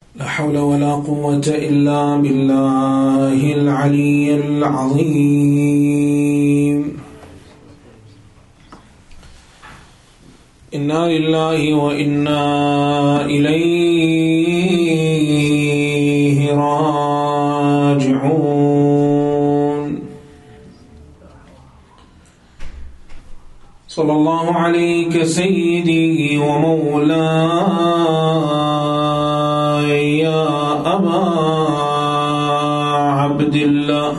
لا حول ولا قوة إلا بالله العلي العظيم. إنا لله وإنا إليه راجعون. صلى الله عليك سيدي ومولاي يا أبا عبد الله.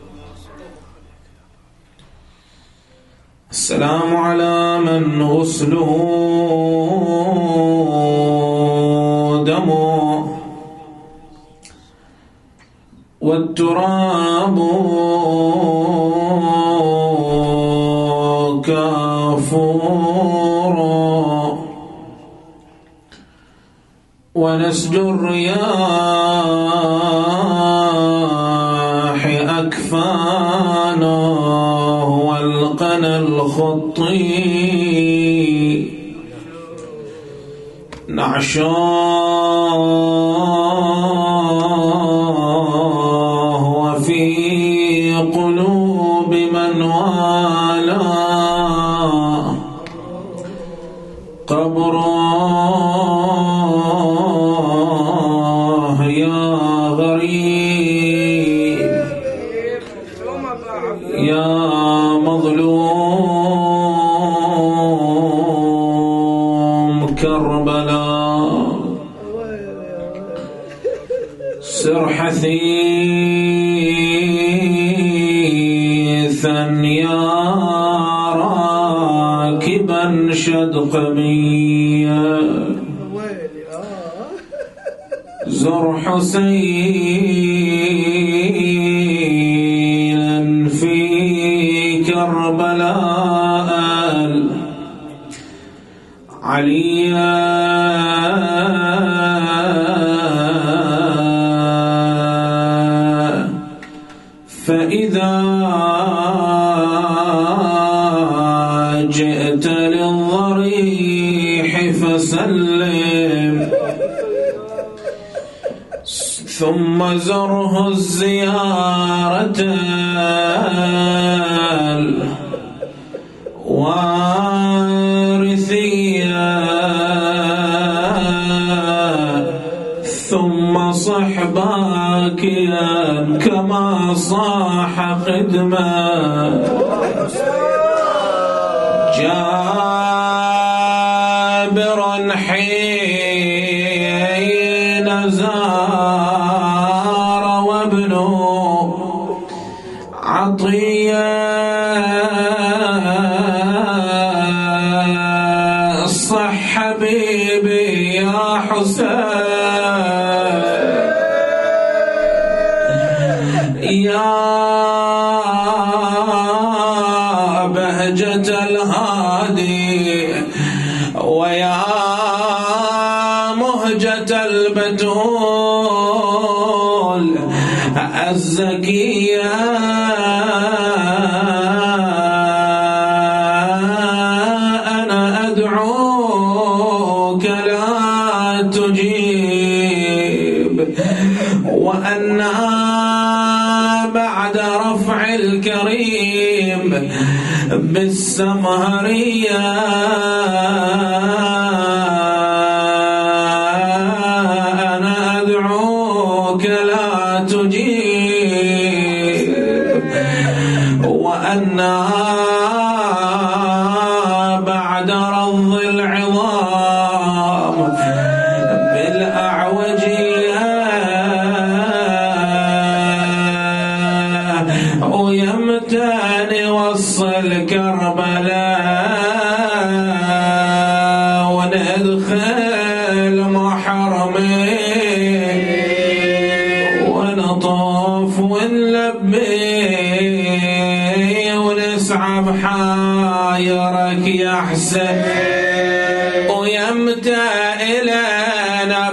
السلام على من غسله دمه والتراب كافورا ونسج الرياح أكفانا والقنا الخطي نعشاه وفي قلوب من والاه قبره يا غريب يا مظلوم كربلاء سر حثيثا يا راكبا شدقميا زر حسينا في كربلاء عليا فإذا جئت للضريح فسلم ثم زره الزيارة الوارثية ثم صح باكيا كما صاح قدما جابرا حين زار وابنه عطية صح حبيبي يا حسين يا بهجة الهادي ويا مهجة البتول الزكية أنا أدعوك لا تجيب وأنا بعد رفع الكريم بالسمهرية أنا أدعوك لا تجيب وأنا بعد رض العظام بالأعوجية ويمتاني وصل كربلاء وندخل محرمي ونطوف ونلبي ونسعى بحايرك يا حسين ويمتى إلينا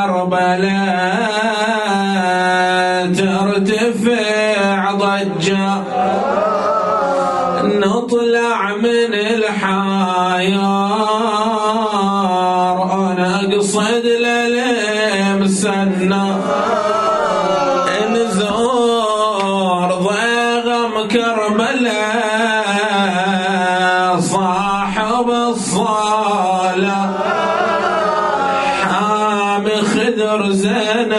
بكربلاء ترتفع ضجة نطلع من الحيار أنا أقصد للمسا الجنة انزور ضيغم كربلاء صاحب الصالة حامي خدر زينب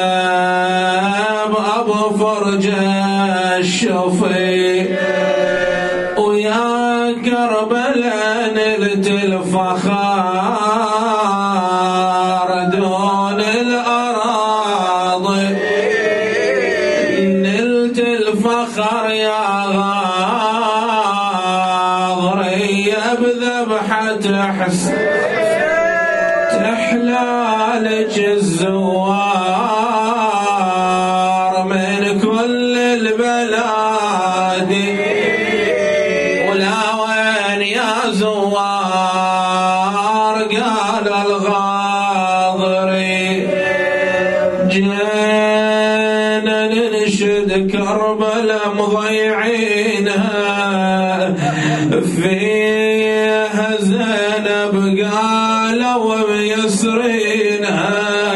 أبو فرجة الشفي ويا كربلاء نلت الفخار دون الأراضي نلت الفخر يا غاضرية بذبحة حسين تحلالك الزوار من كل البلاد ولا وين يا زوار قال الغاضري جينا ننشد كربلاء مضيعينها فيها زينب قالوا ميسرينها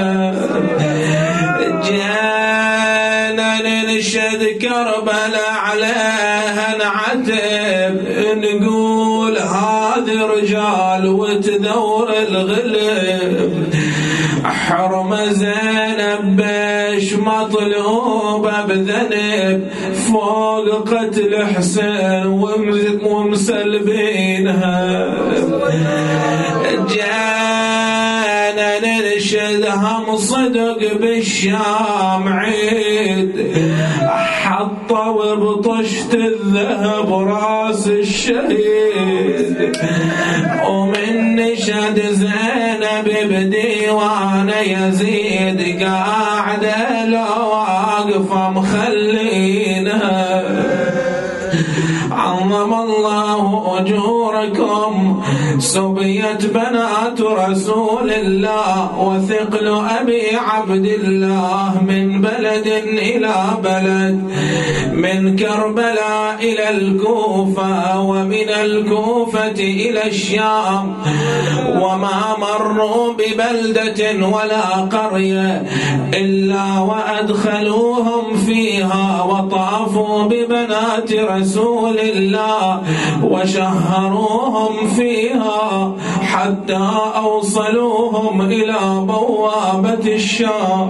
جينا ننشد كربلاء عليها نعتب نقول هذه رجال وتدور الغلب حرمة زينب بيش مطلوبة بذنب فوق قتل حسين ومسلبينها جانا ننشدها مصدق بالشام عيد حطوا بطشت الذهب راس الشهيد ومن نشد زينب بديوان يزيد قاعدة لو واقفة مخلينها عظم الله أجوركم سبيت بنات رسول الله وثقل أبي عبد الله من بلد إلى بلد من كربلاء إلى الكوفة ومن الكوفة إلى الشام وما مروا ببلدة ولا قرية إلا وأدخلوهم فيها وطافوا ببنات رسول الله وشهروهم فيها حتى أوصلوهم إلى بوابة الشام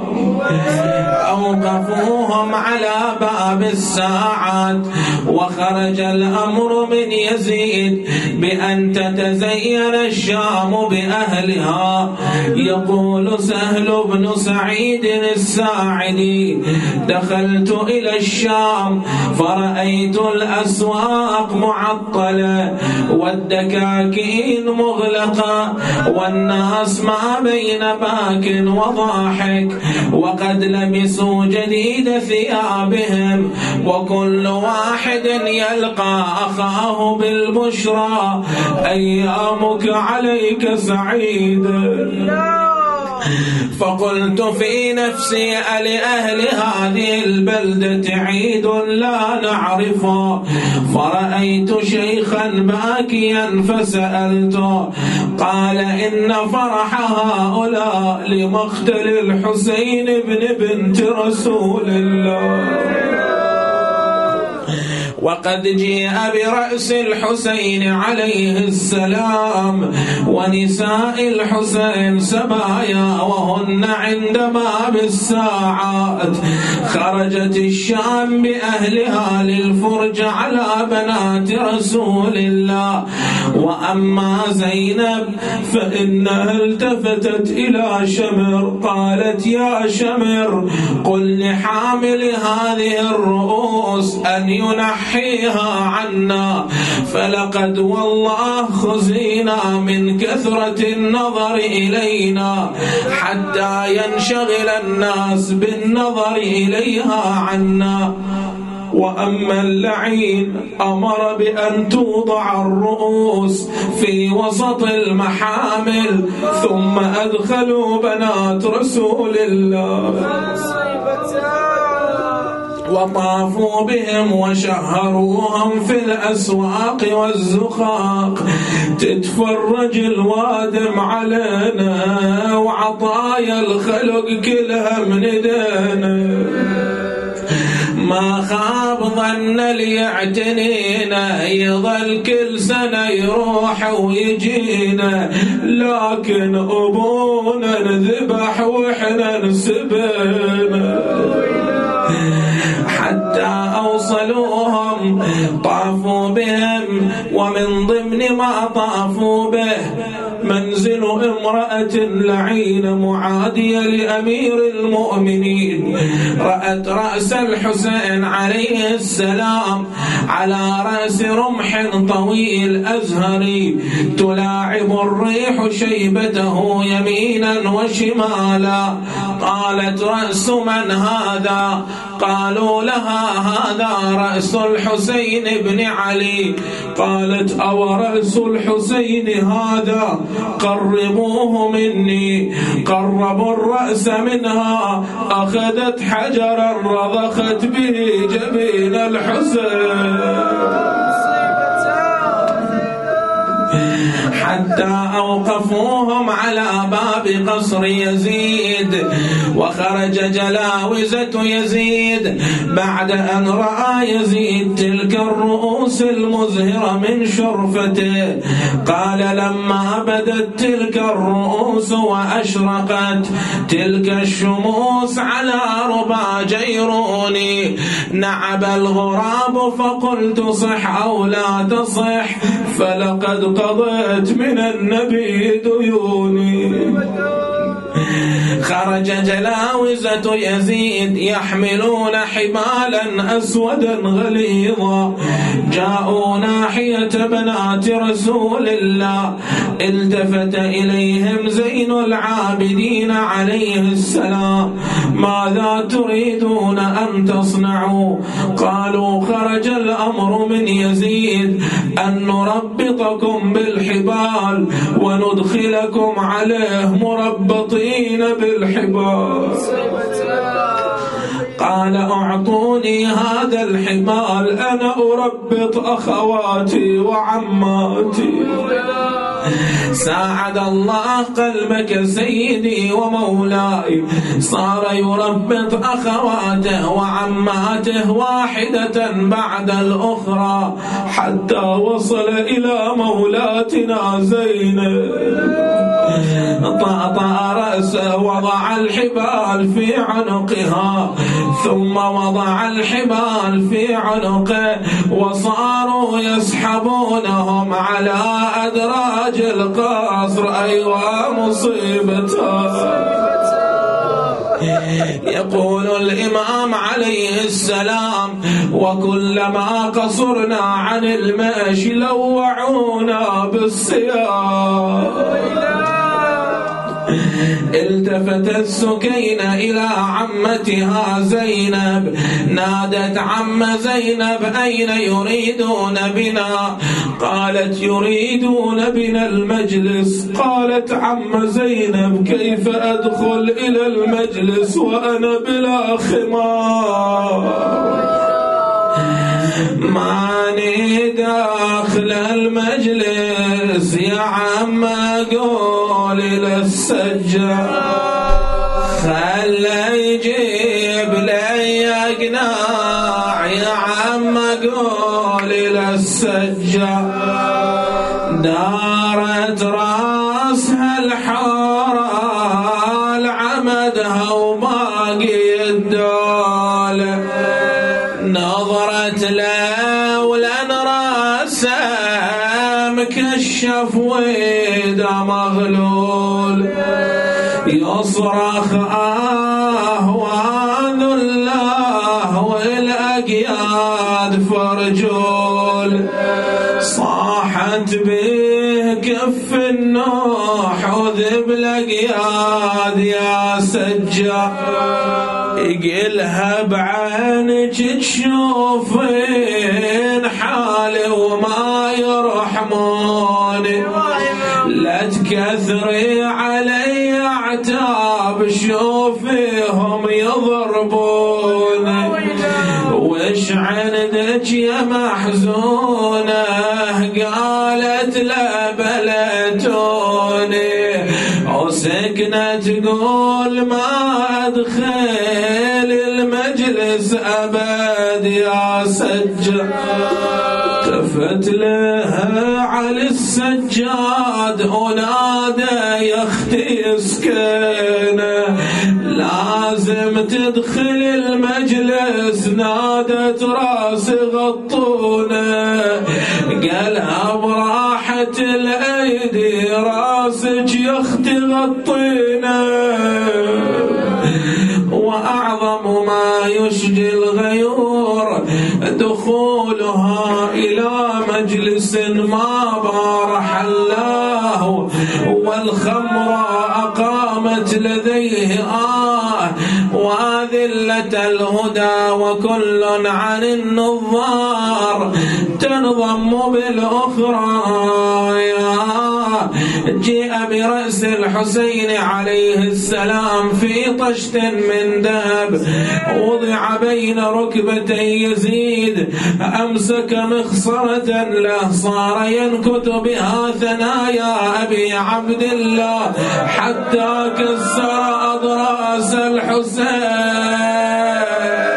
أوقفوهم على باب الساعات وخرج الأمر من يزيد بأن تتزين الشام بأهلها يقول سهل بن سعيد الساعدي دخلت إلى الشام فرأيت الأسواق معطلة والدكاكين مغلقة والناس ما بين باك وضاحك وقد لبسوا جديد ثيابهم وكل واحد يلقى أخاه بالبشرى أيامك عليك سعيدة فقلت في نفسي لأهل هذه البلدة عيد لا نعرفه فرأيت شيخا باكيا فسألته قال إن فرح هؤلاء لمقتل الحسين بن بنت رسول الله وقد جيء برأس الحسين عليه السلام ونساء الحسين سبايا وهن عند باب الساعات خرجت الشام بأهلها للفرج على بنات رسول الله وأما زينب فإنها التفتت إلى شمر قالت يا شمر قل لحامل هذه الرؤوس أن ينحيها عنا فلقد والله خزينا من كثرة النظر إلينا حتى ينشغل الناس بالنظر إليها عنا وأما اللعين أمر بأن توضع الرؤوس في وسط المحامل ثم أدخلوا بنات رسول الله وطافوا بهم وشهروهم في الأسواق والزقاق. تتفرج الوادم علينا وعطايا الخلق كلها من ايدينا. ما خاب ظن اللي يعتنينا، يظل كل سنة يروح ويجينا، لكن أبونا انذبح وإحنا انسبينا. حتى أوصلوهم طافوا بهم، ومن ضمن ما طافوا به منزل امرأة لعينة معادية لأمير المؤمنين. رأت رأس الحسين عليه السلام على رأس رمح طويل أزهري، تلاعب الريح شيبته يمينا وشمالا. قالت: رأس من هذا؟ قالوا لها: هذا رأس الحسين بن علي. قالت: أو رأس الحسين هذا؟ قربوه مني. قربوا الرأس منها، أخذت حجرا رضخت به جبين الحسين حتى أوقفوهم على باب قصر يزيد. وخرج جلاوزة يزيد بعد أن رأى يزيد تلك الرؤوس المزهرة من شرفته. قال: لما بدت تلك الرؤوس وأشرقت تلك الشموس على ربا جيروني، نعب الغراب فقلت: صح أو لا تصح، فلقد قضيت من النبي ديوني. خرج جلاوزة يزيد يحملون حبالا أسودا غليظا، جاءوا ناحية بنات رسول الله. التفت إليهم زين العابدين عليه السلام: ماذا تريدون أن تصنعوا؟ قالوا: خرج الأمر من يزيد أن نربطكم بالحبال وندخلكم عليه مربطين بالحبال. قال: أعطوني هذا الحبال أنا أربط أخواتي وعماتي. ساعد الله قلبك سيدي ومولاي، صار يربط أخواته وعماته واحدة بعد الأخرى حتى وصل إلى مولاتنا زينب. طأطأ رأسه، وضع الحبال في عنقها، ثم وضع الحبال في عنقه، وصاروا يسحبونهم على أدراج القصر. أيوة مصيبتها. يقول الإمام عليه السلام: وكلما قصرنا عن المشي لوعونا بالسياق. التفتت سكينة إلى عمتها زينب، نادت: عم زينب أين يريدون بنا؟ قالت: يريدون بنا المجلس. قالت: عم زينب كيف أدخل إلى المجلس وأنا بلا خمار؟ ماني داخل المجلس يا عم، قول للسجاد خلي يجيب لي قناع، يا عم قول للسجاد. دارت راسها الحارة عمدها وباقي الدولة، نظرت له ولن راسه مكشف ويده مغلول، يصرخ وذو الله والأقياد فرجول. صاحت به كف النوح وذب الأقياد يا سجاد، يقلها بعينك تشوفين حالي وما يرحموني، لا تكثري علي عتاب شوفيهم يضربوني. بكية محزونة قالت لا بلتوني وسكنة تقول ما أدخل المجلس أبد يا سجاد. التفت لها على السجاد ونادى يا اختي اسكنه لازم تدخل المجلس. نادت راس غطونه قالها براحة الايدي راسك يا اختي غطينا. وأعظم ما يشجي الغيور دخولها إلى مجلس ما بارح الله والخمر أقامت لديه وأذلة الهدى وكل عن النظار تنضم بالأخرى. جيء برأس الحسين عليه السلام في طشت من دهب وضع بين ركبتي يزيد أمسك مخصرة له صار ينكت بها ثنايا أبي عبد الله حتى كسر أضراس الحسين.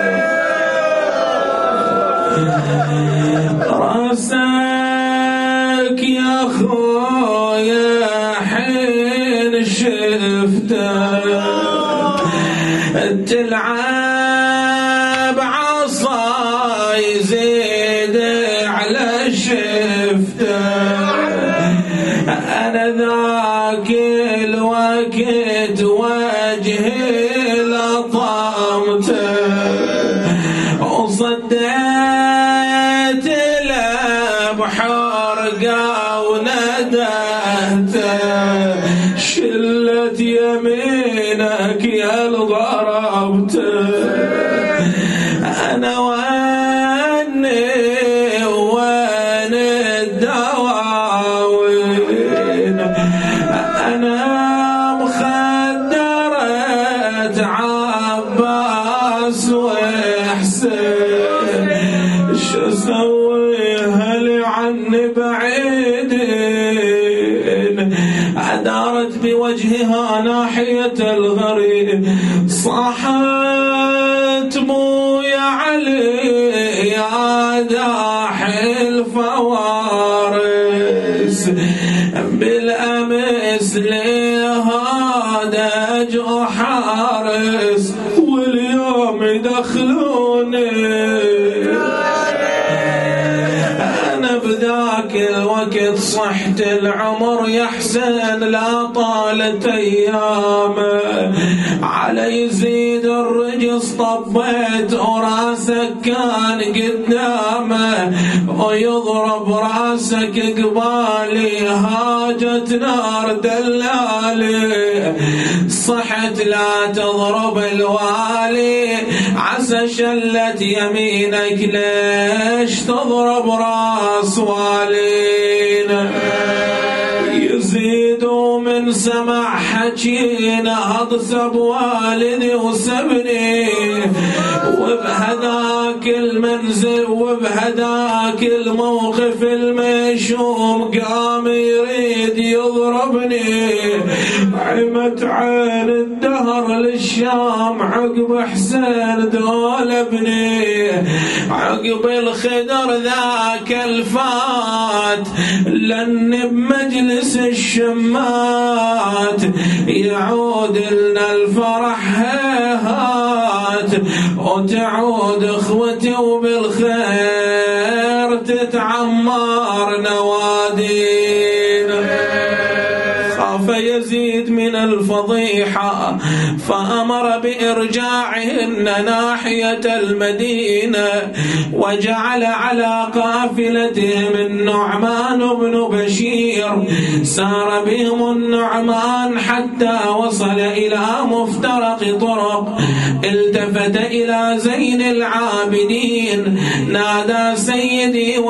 راسك يا خويا حين شفته تلعب عصا يزيد على شفته. أنا ذاك الوقت وجهي لطمته وصديت له بحرقه وندهته شلت يمينك يا الضربته. أنا وين الدواوين أنا مخدرة عباس وحسين شو سويها لي عني بعيدين. أدارت بوجهها ناحية الغريب صاحت مو يا علي يا داحي الفوارس بالأمس لهادج وحارس واليوم يدخلوني. أنا بذاك الوقت صحت العمر يا حسين لا طالت أيامه على يزيد الرجس طبيت وراسك كان قدامه ويضرب راسك قبالي هاجت نار دلالي. صحت لا تضرب الوالي عسى شلت يمينك ليش تضرب راس والينا. يزيد من سمع حكينا هضسب والدي وسبني وبهذاك المنزل وبهذاك الموقف المشوم قام يريد يضربني. عمت عين الدهر للشام عقب حسين دول ابني عقب الخدر ذاك الفات لن بمجلس الشمات يعود لنا الفرح هات وتعود اخوتي وبالخير تتعمر نوادينا. خاف يزيد من الفضيحة فأمر بإرجاعهن ناحية المدينة وجعل على قافلتهم النعمان بن بشير. سار بهم النعمان حتى وصل إلى مفترق طرق. التفت إلى زين العابدين نادى سيدي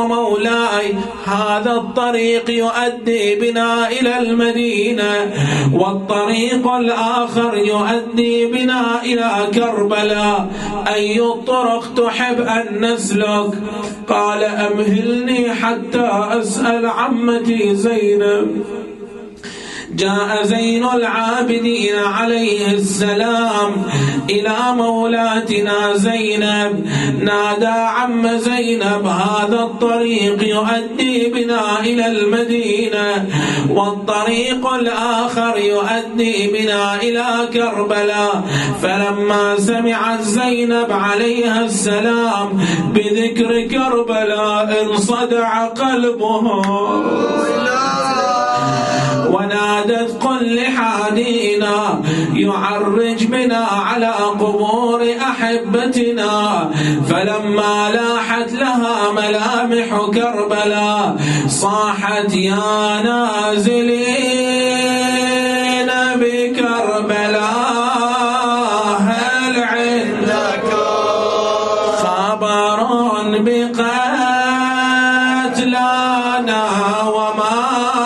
ومولاي هذا الطريق يؤدي بنا إلى المدينة. واضطر والطريق الآخر يؤدي بنا إلى كربلاء، أي الطرق تحب أن نسلك؟ قال أمهلني حتى أسأل عمتي زينب. جاء زين العابدين عليه السلام إلى مولاتنا زينب، نادى عم زينب هذا الطريق يؤدي بنا إلى المدينة، والطريق الآخر يؤدي بنا إلى كربلاء. فلما سمعت زينب عليها السلام بذكر كربلاء انصدع قلبها، ونادت قل لحادينا يعرج بنا على قبور أحبتنا. فلما لاحت لها ملامح كربلاء صاحت يا نازلين بكربلاء هل عندكم خبر بقتلانا وما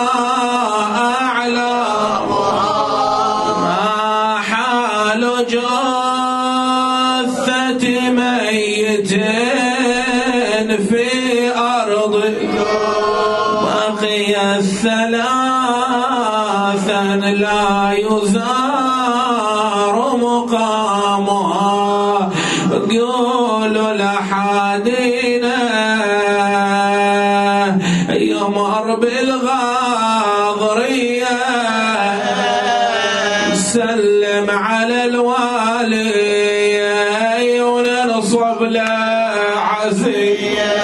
جثة ميت في أرضكم بقي الثلاثا لا يزار مقامها. قولوا لحادينا يمر بالغاضرية سلم على الوالي وننصب له عزية.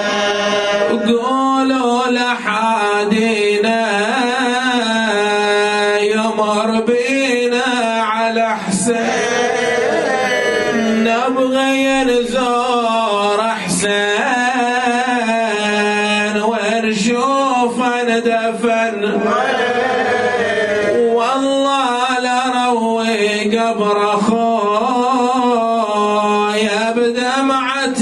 قولوا لحادينا يمر بينا على حسين نبغي نزور حسين ونشوف ندفن قبر أخويا بدمعة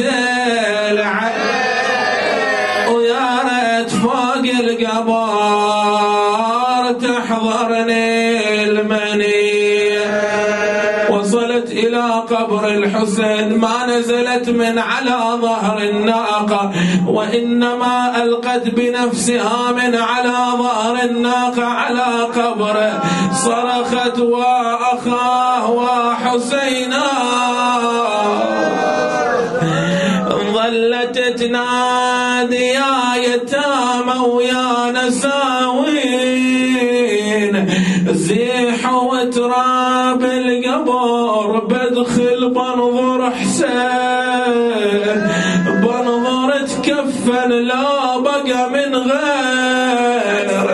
العين ويا ريت فوق القبر تحضرني المنية. وصلت إلى قبر الحسين ما نزلت من على ظهر الناقة، وإنما ألقت بنفسها من على ظهر الناقة على قبره، صرخت وأخاه وحسينا، ظلت تنادي يا يتامى ويا نساوين زيحوا تراب القبر بدخل بنظر حسين، بنظر تكفن لا بقى من غير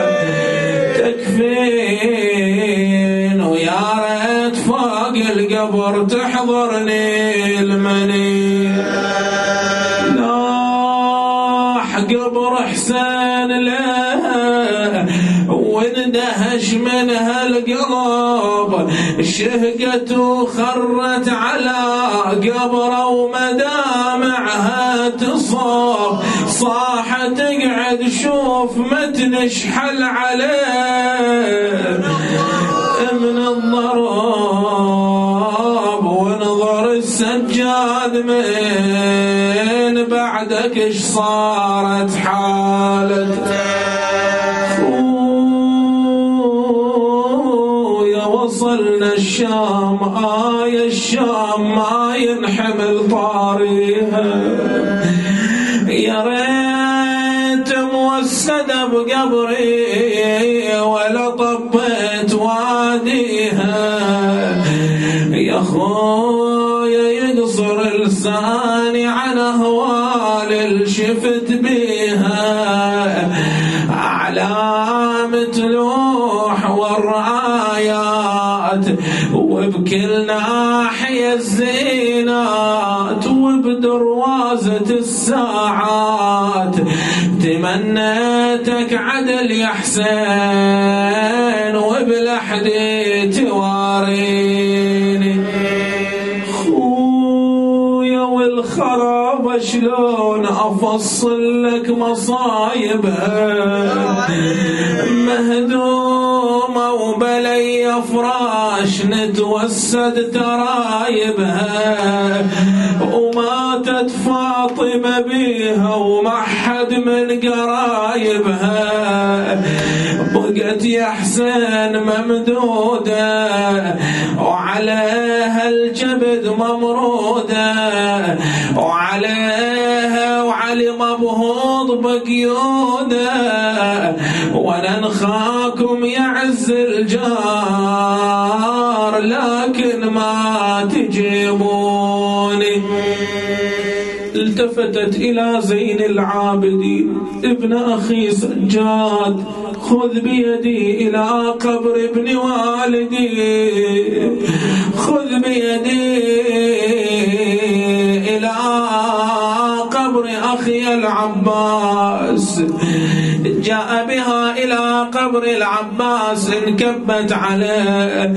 تكفين، ويا ريت فوق القبر تحضرني المنية. لاح قبر حسين له واندهش منها القلب، شهقت وخرت على قبره ومدامعها تصاب، صاحت اقعد شوف متنشحل عليه من الضرب، ونظر السجاد من بعدك اش صارت حالته. وصلنا الشام الشام ما ينحمل طاريها، يا ريت موسدة بقبري ولا طبيت واديها، يا خويا يقصر لساني عن أهوال الشفت بيها، علامة لوح والرايات وبكل ناحية الزينات وبدروازة الساعات، تمنيتك عدل يا حسين وبالحدي تواريني. خويا والخراب شلون أفصل لك مصايبها، مهدوم قاموا بلي فراش نتوسد ترايبها، وماتت فاطمة بيها وما حد من قرايبها، بقت يا حسين ممدودة وعليها الجبد ممرودة، وعليها وعلي مبهوض بقيودة، وانا نخاكم يعز الجار لكن ما تجيبوني. التفتت إلى زين العابدين ابن أخي سجاد، خذ بيدي إلى قبر ابن والدي، خذ بيدي إلى قبر أخي العباس. جاء بها إلى قبر العباس، انكبت عليه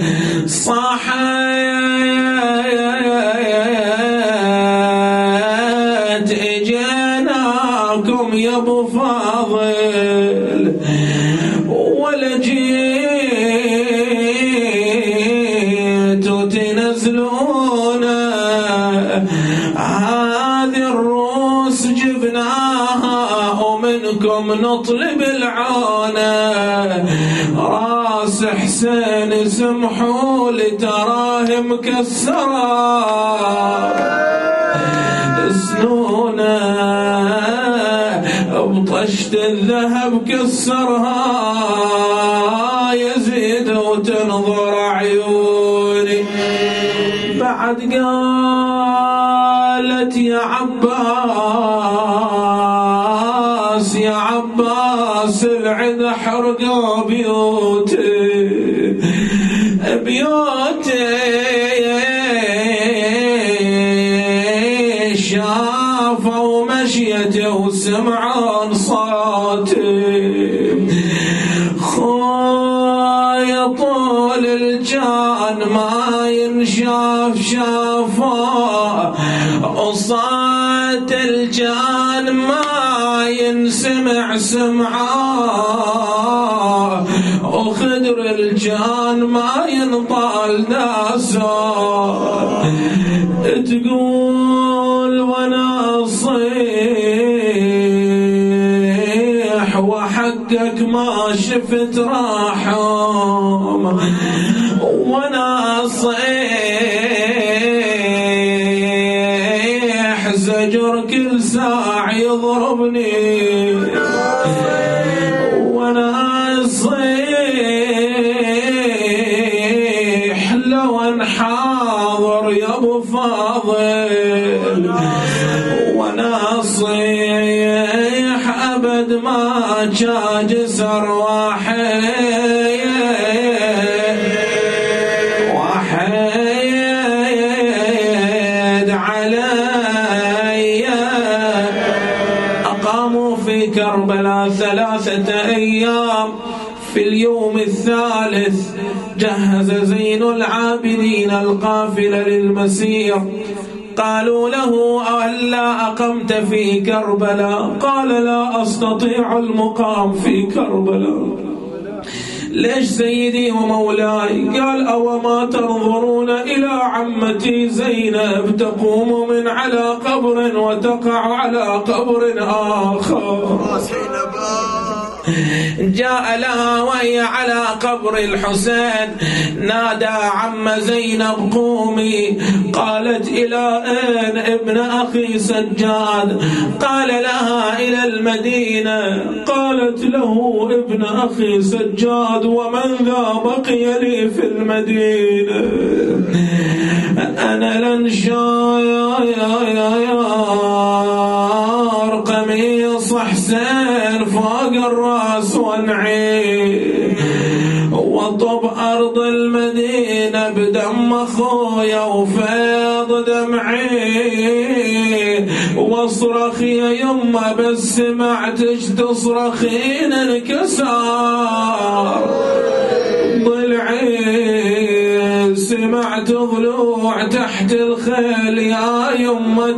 صاحت اجيناكم يا ابو فاضل ولا جيتوا تنزلون، هذه الروس جبناها ومنكم نطلب العونة. راس حسين سمحوا لتراه مكسرة سنونه، بطشت الذهب كسرها يزيد وتنظر عيوني. بعد قالت يا عباس يا عباس العدا حرقوا بيوتي بيوتي، شافوا مشيتي وسمعون صوتي، خويا طول الجان ما ينشاف شافه، وصوت الجان ما ينسمع سمعه، وخدر الجان ما ينطال ناسه. تقول وانا صيح وحقك ما شفت راحم، وانا صيح زجر كل ساعة يضربني، وانا صيح لو انحاضر يا ابو فاضل، وانا صيح ابد ما جاجسر وحيد علي. أقاموا في كربلاء 3 أيام. في اليوم الثالث جهز زين العابدين القافلة للمسير. قالوا له ألا أقمت في كربلاء؟ قال لا أستطيع المقام في كربلاء. ليش سيدي ومولاي؟ قال أو ما تنظرون إلى عمتي زينب تقوم من على قبر وتقع على قبر آخر. جاء لها وهي على قبر الحسين نادى عم زينب قومي. قالت إلى أين ابن أخي سجاد؟ قال لها إلى المدينة. قالت له ابن أخي سجاد ومن ذا بقي لي في المدينة؟ أنا لنشاير قميص حسين فوق الراس وانعي وطب أرض المدينة بدم أخويا وفيض دمعي واصرخ يا يمه بس سمعتش تصرخين انكسر ضلعي سمعت ضلوع تحت الخيل يا يمه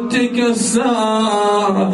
تكسر.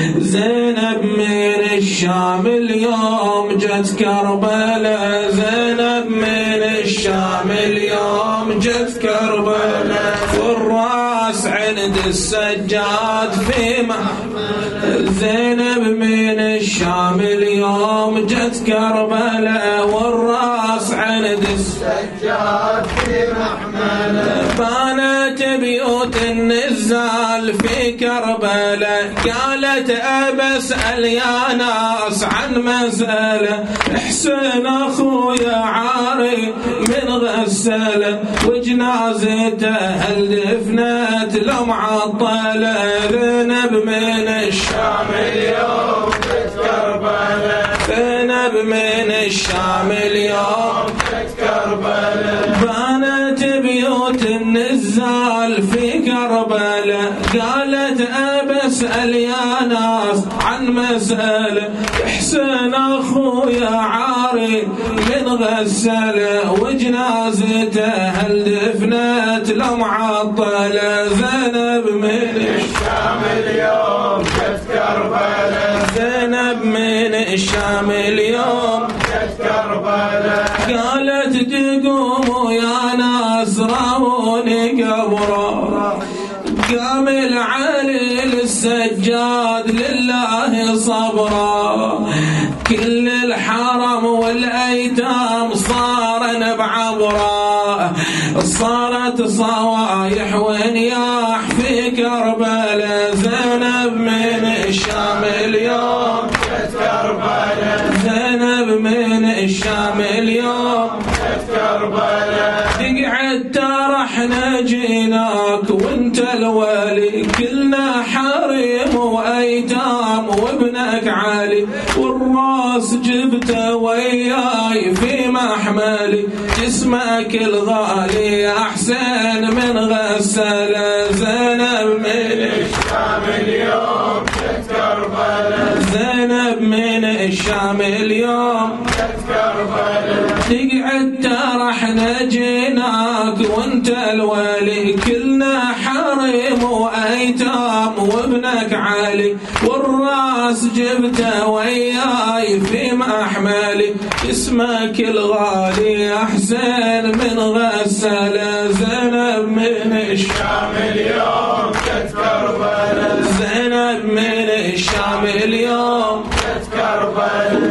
زينب من الشام اليوم جت كربلاء، زينب من الشام اليوم جت كربلاء، والراس عند السجاد في محمل. زينب من الشام اليوم جت كربلاء، والراس عند السجاد في محمل. بانت بيوت النزال في كربلاء، قالت أبسأل يا ناس عن مسألة، حسين أخويا عاري من غسالة، وجنازته هل دفنت لو معطلة. زينب من الشام اليوم جت كربلاء، زينب من الشام اليوم جت كربلاء. بانت بيوت النزال في كربلاء، قالت أبسأل يا ناس عن مسألة، حسين أخويا عاري من غسالة، وجنازته هل دفنت لو معطلة. زينب من الشام اليوم جت كربلاء، زينب من الشام اليوم جت كربلاء. قالت تقوموا يا ناس راوني قبره، قام العلي للسجاد لله صبرا، كل الحرم والأيتام صارن بعبرا، صارت صوايح ونياح في كربلاء. زينب من الشام اليوم جت كربلاء، زينب من الشام اليوم جت كربلاء. تقعد راح نجيناك وانت الوالي، كلنا حريم وايتام وابنك علي، والراس جبته وياي في محملي، جسمك الغالي احسن من غسالة. زينب من الشام اليوم جت كربلاء، زينب من الشام اليوم جت كربلاء. تقعد راح نجيناك وانت الولي، كلنا حريم وايتام وابنك علي، والراس جبته وياي في محملي، اسمك الغالي احسن من غسالة. زينب من الشام اليوم جت كربلاء، زينب من الشام اليوم جت كربلاء.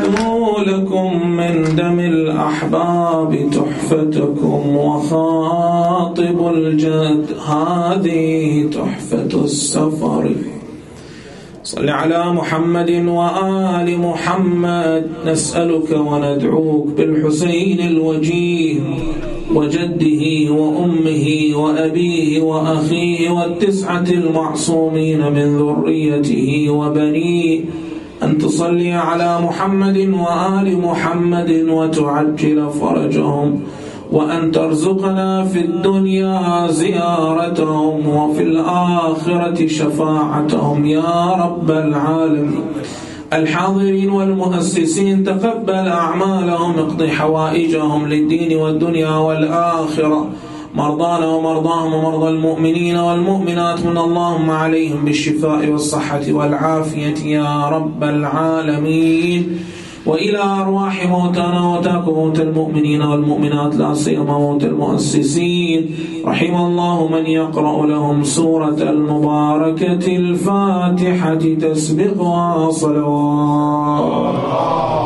لكم من دم الأحباب تحفتكم، وخاطب الجد هذه تحفة السفر. صل على محمد وآل محمد، نسألك وندعوك بالحسين الوجيه وجده وأمه وأبيه وأخيه والتسعة المعصومين من ذريته وبنيه، أن تصلي على محمد وآل محمد وتعجل فرجهم، وأن ترزقنا في الدنيا زيارتهم وفي الآخرة شفاعتهم يا رب العالمين. الحاضرين والمؤسسين تقبل أعمالهم، اقض حوائجهم للدين والدنيا والآخرة، مرضانا ومرضاهم ومرضى المؤمنين والمؤمنات، من اللهم عليهم بالشفاء والصحة والعافية يا رب العالمين. وإلى أرواح موتانا وتاكم موت المؤمنين والمؤمنات، لا سيما موت المؤسسين، رحم الله من يقرأ لهم سورة المباركة الفاتحة تسبقها صلوات.